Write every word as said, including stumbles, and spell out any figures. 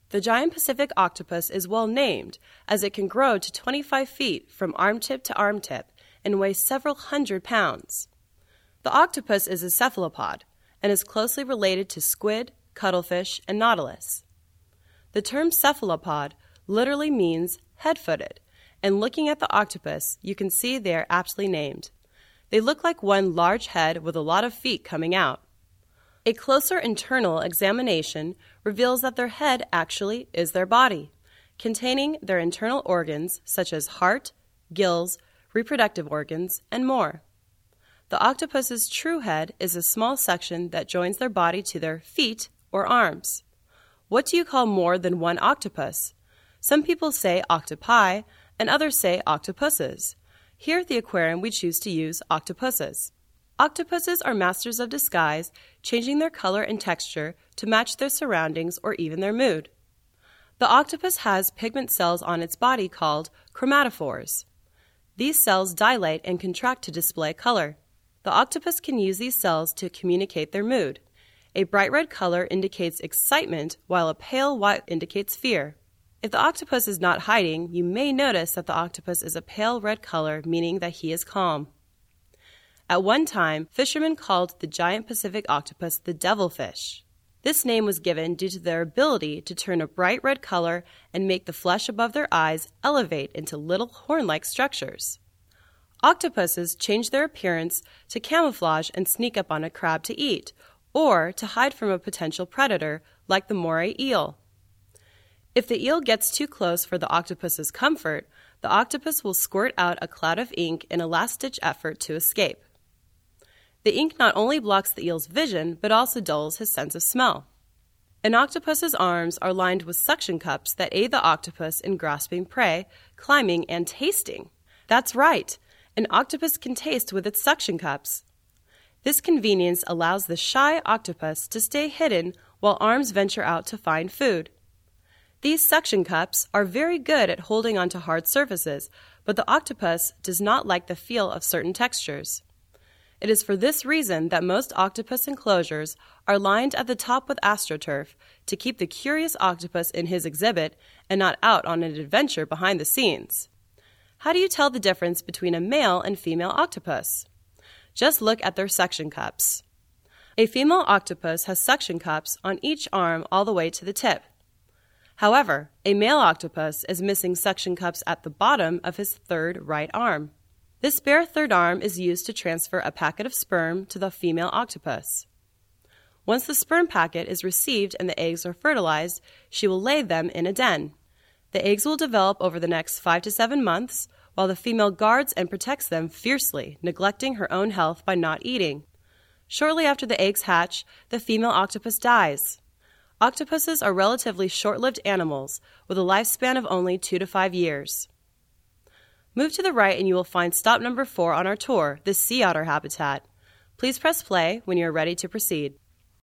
The giant Pacific octopus is well named, as it can grow to twenty-five feet from armtip to armtip and weigh several hundred pounds. The octopus is a cephalopod and is closely related to squid, cuttlefish, and nautilus. The term cephalopod literally means head-footed, and looking at the octopus, you can see they are aptly named. They look like one large head with a lot of feet coming out. A closer internal examination reveals that their head actually is their body, containing their internal organs such as heart, gills, reproductive organs, and more. The octopus's true head is a small section that joins their body to their feet or arms. What do you call more than one octopus? Some people say octopi, and others say octopuses. Here at the aquarium, we choose to use octopuses. Octopuses are masters of disguise, changing their color and texture to match their surroundings or even their mood. The octopus has pigment cells on its body called chromatophores. These cells dilate and contract to display color. The octopus can use these cells to communicate their mood. A bright red color indicates excitement, while a pale white indicates fear. If the octopus is not hiding, you may notice that the octopus is a pale red color, meaning that he is calm. At one time, fishermen called the giant Pacific octopus the devilfish. This name was given due to their ability to turn a bright red color and make the flesh above their eyes elevate into little horn-like structures. Octopuses change their appearance to camouflage and sneak up on a crab to eat, or to hide from a potential predator, like the moray eel. If the eel gets too close for the octopus's comfort, the octopus will squirt out a cloud of ink in a last-ditch effort to escape. The ink not only blocks the eel's vision, but also dulls his sense of smell. An octopus's arms are lined with suction cups that aid the octopus in grasping prey, climbing, and tasting. That's right, an octopus can taste with its suction cups. This convenience allows the shy octopus to stay hidden while arms venture out to find food. These suction cups are very good at holding onto hard surfaces, but the octopus does not like the feel of certain textures. It is for this reason that most octopus enclosures are lined at the top with astroturf to keep the curious octopus in his exhibit and not out on an adventure behind the scenes. How do you tell the difference between a male and female octopus? Just look at their suction cups. A female octopus has suction cups on each arm all the way to the tip. However, a male octopus is missing suction cups at the bottom of his third right arm. This bare third arm is used to transfer a packet of sperm to the female octopus. Once the sperm packet is received and the eggs are fertilized, she will lay them in a den. The eggs will develop over the next five to seven months, while the female guards and protects them fiercely, neglecting her own health by not eating. Shortly after the eggs hatch, the female octopus dies. Octopuses are relatively short-lived animals with a lifespan of only two to five years. Move to the right and you will find stop number four on our tour, the sea otter habitat. Please press play when you are ready to proceed.